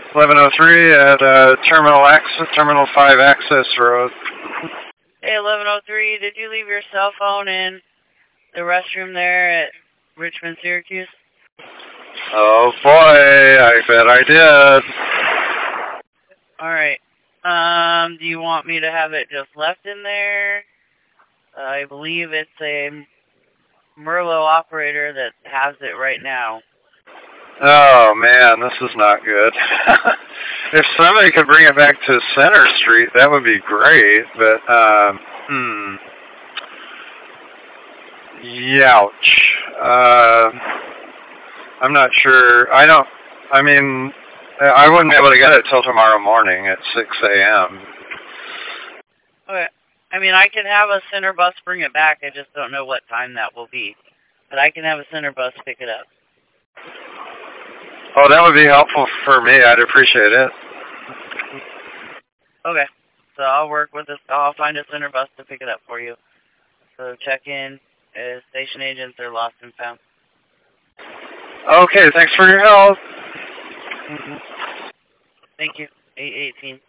1103 at Terminal 5 Access Road. Hey, 1103, did you leave your cell phone in the restroom there at Richmond, Syracuse? Oh boy, I bet I did. Alright. Do you want me to have it just left in there? I believe it's a Merlot operator that has it right now. Oh man, this is not good. If somebody could bring it back to Center Street, that would be great, but, Youch. I'm not sure. I wouldn't be able to get it till tomorrow morning at 6 a.m. Okay. I mean, I can have a center bus bring it back. I just don't know what time that will be. But I can have a center bus pick it up. Oh, that would be helpful for me. I'd appreciate it. Okay. So I'll work with this. I'll find a center bus to pick it up for you. So check in. Station agents are lost and found. Okay, thanks for your help. Thank you. 818.